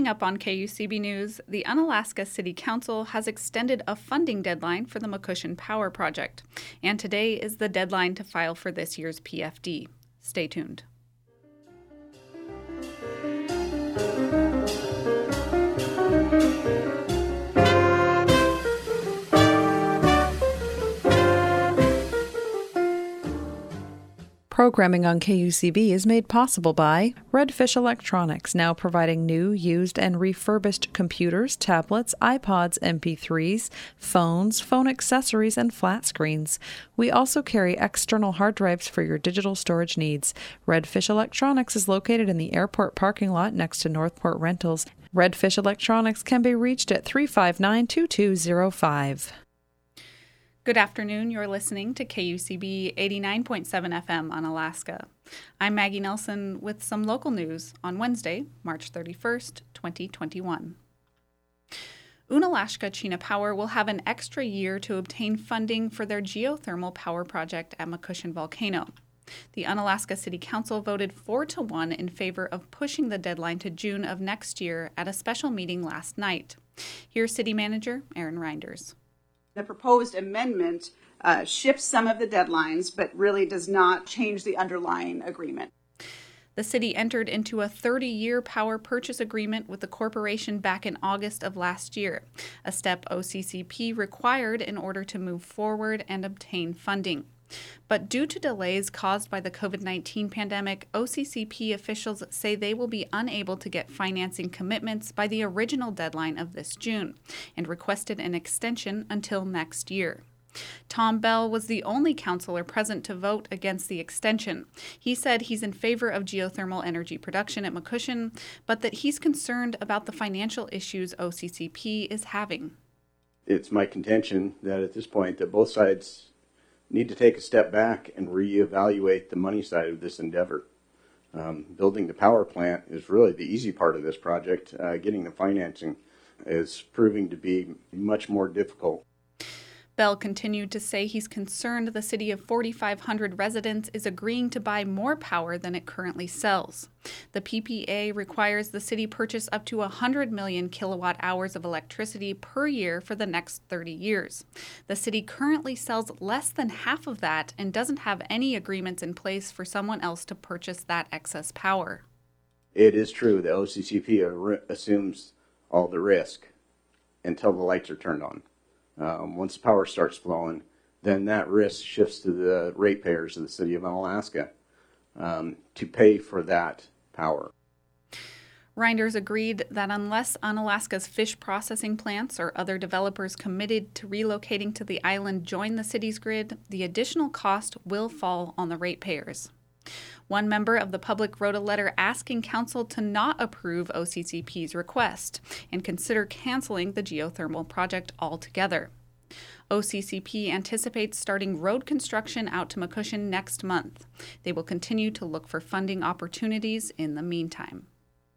Coming up on KUCB News, the Unalaska City Council has extended a funding deadline for the McCushin Power Project, and today is the deadline to file for this year's PFD. Stay tuned. Programming on KUCB is made possible by Redfish Electronics, now providing new, used, and refurbished computers, tablets, iPods, MP3s, phones, phone accessories, and flat screens. We also carry external hard drives for your digital storage needs. Redfish Electronics is located in the airport parking lot next to Northport Rentals. Redfish Electronics can be reached at 359-2205. Good afternoon. You're listening to KUCB 89.7 FM on Alaska. I'm Maggie Nelson with some local news on Wednesday, March 31st, 2021. Unalaska Chena Power will have an extra year to obtain funding for their geothermal power project at McCushin Volcano. The Unalaska City Council voted 4-1 in favor of pushing the deadline to June of next year at a special meeting last night. Here's City Manager Erin Reinders. The proposed amendment shifts some of the deadlines, but really does not change the underlying agreement. The city entered into a 30-year power purchase agreement with the corporation back in August of last year, a step OCCP required in order to move forward and obtain funding. But due to delays caused by the COVID-19 pandemic, OCCP officials say they will be unable to get financing commitments by the original deadline of this June and requested an extension until next year. Tom Bell was the only councilor present to vote against the extension. He said he's in favor of geothermal energy production at McCushin, but that he's concerned about the financial issues OCCP is having. It's my contention that at this point that both sides need to take a step back and reevaluate the money side of this endeavor. Building the power plant is really the easy part of this project. Getting the financing is proving to be much more difficult. Bell continued to say he's concerned the city of 4,500 residents is agreeing to buy more power than it currently sells. The PPA requires the city purchase up to 100 million kilowatt hours of electricity per year for the next 30 years. The city currently sells less than half of that and doesn't have any agreements in place for someone else to purchase that excess power. It is true that OCCP assumes all the risk until the lights are turned on. Once the power starts flowing, then that risk shifts to the ratepayers of the city of Unalaska to pay for that power. Reinders agreed that unless Unalaska's fish processing plants or other developers committed to relocating to the island join the city's grid, the additional cost will fall on the ratepayers. One member of the public wrote a letter asking council to not approve OCCP's request and consider canceling the geothermal project altogether. OCCP anticipates starting road construction out to McCushin next month. They will continue to look for funding opportunities in the meantime.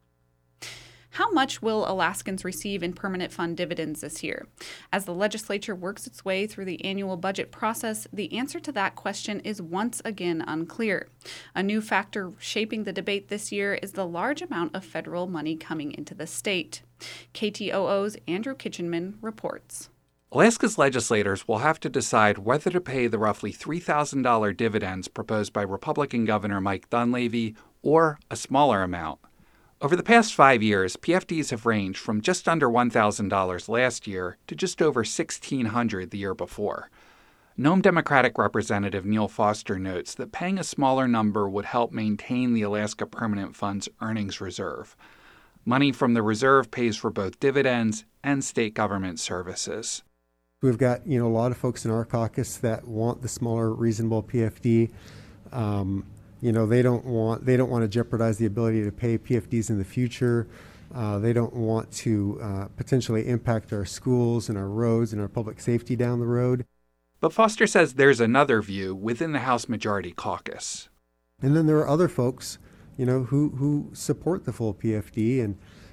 How much will Alaskans receive in permanent fund dividends this year? As the legislature works its way through the annual budget process, the answer to that question is once again unclear. A new factor shaping the debate this year is the large amount of federal money coming into the state. KTOO's Andrew Kitchenman reports. Alaska's legislators will have to decide whether to pay the roughly $3,000 dividends proposed by Republican Governor Mike Dunleavy or a smaller amount. Over the past 5 years, PFDs have ranged from just under $1,000 last year to just over $1,600 the year before. Nome Democratic Representative Neil Foster notes that paying a smaller number would help maintain the Alaska Permanent Fund's earnings reserve. Money from the reserve pays for both dividends and state government services. We've got, a lot of folks in our caucus that want the smaller, reasonable PFD. They don't want to jeopardize the ability to pay PFDs in the future. They don't want to potentially impact our schools and our roads and our public safety down the road. But Foster says there's another view within the House Majority Caucus. And then there are other folks, who support the full PFD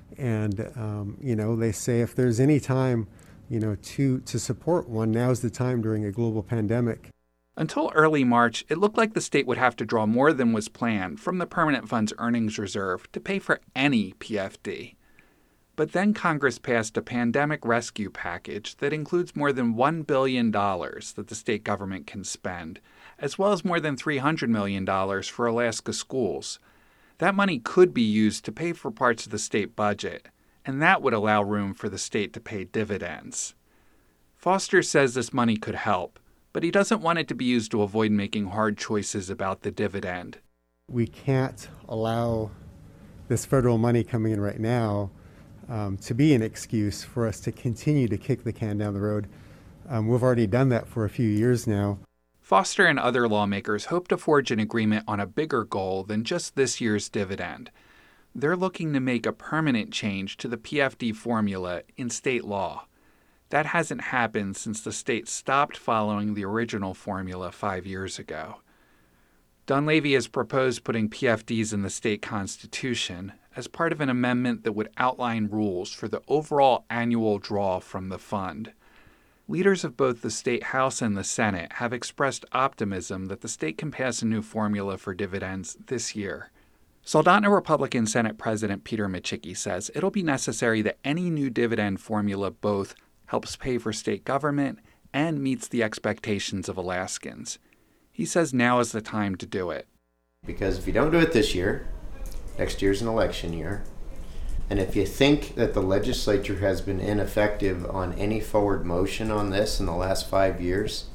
and they say if there's any time, to support one, now's the time during a global pandemic. Until early March, it looked like the state would have to draw more than was planned from the Permanent Fund's earnings reserve to pay for any PFD. But then Congress passed a pandemic rescue package that includes more than $1 billion that the state government can spend, as well as more than $300 million for Alaska schools. That money could be used to pay for parts of the state budget, and that would allow room for the state to pay dividends. Foster says this money could help, but he doesn't want it to be used to avoid making hard choices about the dividend. We can't allow this federal money coming in right now to be an excuse for us to continue to kick the can down the road. We've already done that for a few years now. Foster and other lawmakers hope to forge an agreement on a bigger goal than just this year's dividend. They're looking to make a permanent change to the PFD formula in state law. That hasn't happened since the state stopped following the original formula 5 years ago. Dunleavy has proposed putting PFDs in the state constitution as part of an amendment that would outline rules for the overall annual draw from the fund. Leaders of both the State House and the Senate have expressed optimism that the state can pass a new formula for dividends this year. Soldotna Republican Senate President Peter Micciche says it'll be necessary that any new dividend formula both helps pay for state government and meets the expectations of Alaskans. He says now is the time to do it. Because if you don't do it this year, next year's an election year, and if you think that the legislature has been ineffective on any forward motion on this in the last 5 years,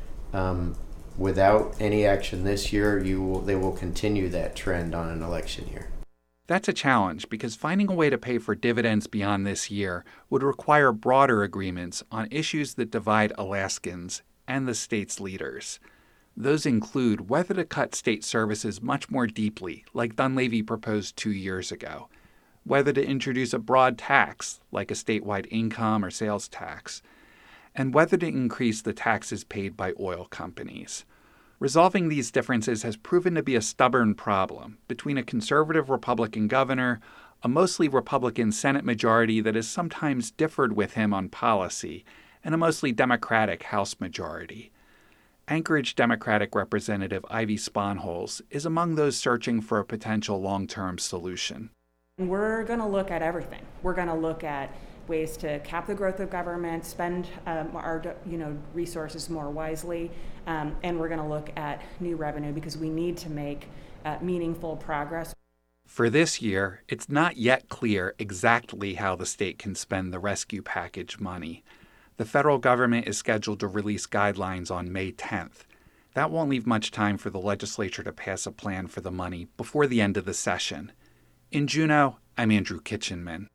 without any action this year, they will continue that trend on an election year. That's a challenge because finding a way to pay for dividends beyond this year would require broader agreements on issues that divide Alaskans and the state's leaders. Those include whether to cut state services much more deeply, like Dunleavy proposed 2 years ago, whether to introduce a broad tax, like a statewide income or sales tax, and whether to increase the taxes paid by oil companies. Resolving these differences has proven to be a stubborn problem between a conservative Republican governor, a mostly Republican Senate majority that has sometimes differed with him on policy, and a mostly Democratic House majority. Anchorage Democratic Representative Ivy Sponholz is among those searching for a potential long-term solution. We're going to look at everything. We're going to look at ways to cap the growth of government, spend our resources more wisely, and we're going to look at new revenue because we need to make meaningful progress. For this year, it's not yet clear exactly how the state can spend the rescue package money. The federal government is scheduled to release guidelines on May 10th. That won't leave much time for the legislature to pass a plan for the money before the end of the session. In Juneau, I'm Andrew Kitchenman.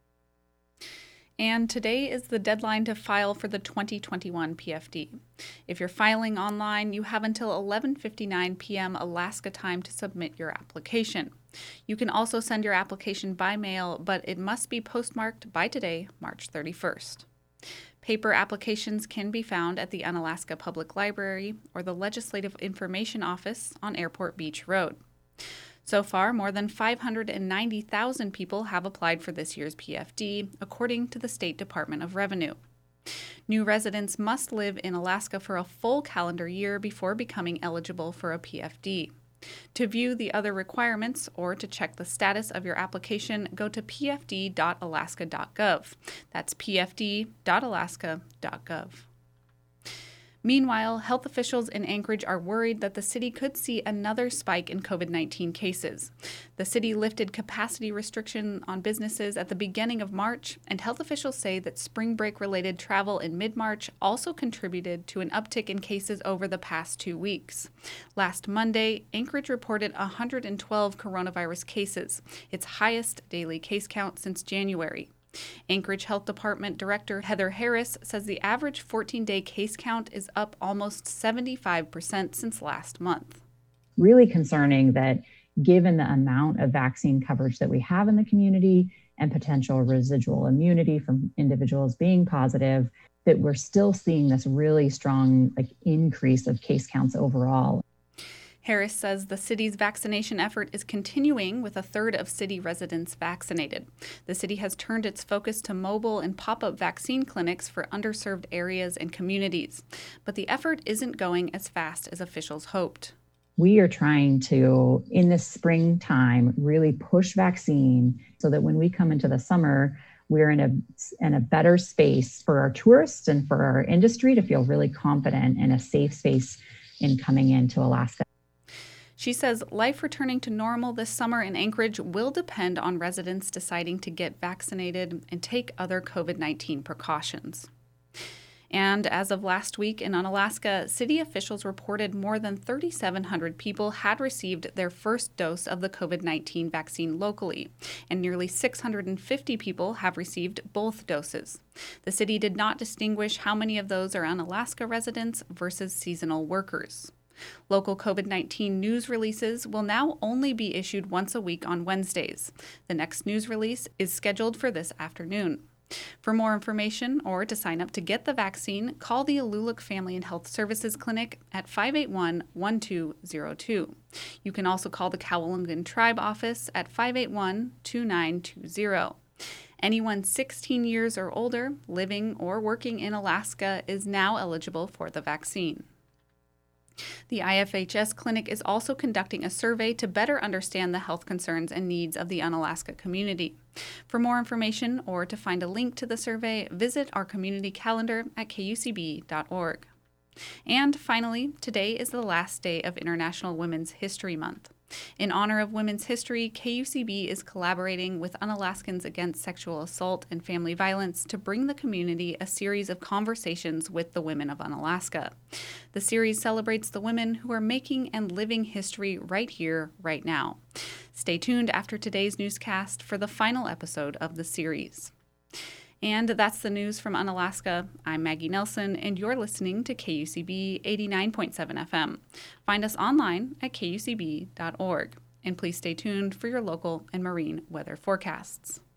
And today is the deadline to file for the 2021 PFD. If you're filing online, you have until 11:59 p.m. Alaska time to submit your application. You can also send your application by mail, but it must be postmarked by today, March 31st. Paper applications can be found at the Unalaska Public Library or the Legislative Information Office on Airport Beach Road. So far, more than 590,000 people have applied for this year's PFD, according to the State Department of Revenue. New residents must live in Alaska for a full calendar year before becoming eligible for a PFD. To view the other requirements or to check the status of your application, go to pfd.alaska.gov. That's pfd.alaska.gov. Meanwhile, health officials in Anchorage are worried that the city could see another spike in COVID-19 cases. The city lifted capacity restriction on businesses at the beginning of March, and health officials say that spring break-related travel in mid-March also contributed to an uptick in cases over the past 2 weeks. Last Monday, Anchorage reported 112 coronavirus cases, its highest daily case count since January. Anchorage Health Department Director Heather Harris says the average 14-day case count is up almost 75% since last month. Really concerning that given the amount of vaccine coverage that we have in the community and potential residual immunity from individuals being positive, that we're still seeing this really strong increase of case counts overall. Harris says the city's vaccination effort is continuing with a third of city residents vaccinated. The city has turned its focus to mobile and pop-up vaccine clinics for underserved areas and communities. But the effort isn't going as fast as officials hoped. We are trying to, in this springtime, really push vaccine so that when we come into the summer, we're in a better space for our tourists and for our industry to feel really confident in a safe space in coming into Alaska. She says life returning to normal this summer in Anchorage will depend on residents deciding to get vaccinated and take other COVID-19 precautions. And as of last week in Unalaska, city officials reported more than 3,700 people had received their first dose of the COVID-19 vaccine locally, and nearly 650 people have received both doses. The city did not distinguish how many of those are Unalaska residents versus seasonal workers. Local COVID-19 news releases will now only be issued once a week on Wednesdays. The next news release is scheduled for this afternoon. For more information or to sign up to get the vaccine, call the Aluluk Family and Health Services Clinic at 581-1202. You can also call the Kowalungan Tribe office at 581-2920. Anyone 16 years or older living or working in Alaska is now eligible for the vaccine. The IFHS clinic is also conducting a survey to better understand the health concerns and needs of the Unalaska community. For more information or to find a link to the survey, visit our community calendar at kucb.org. And finally, today is the last day of International Women's History Month. In honor of women's history, KUCB is collaborating with Unalaskans Against Sexual Assault and Family Violence to bring the community a series of conversations with the women of Unalaska. The series celebrates the women who are making and living history right here, right now. Stay tuned after today's newscast for the final episode of the series. And that's the news from Unalaska. I'm Maggie Nelson, and you're listening to KUCB 89.7 FM. Find us online at kucb.org. And please stay tuned for your local and marine weather forecasts.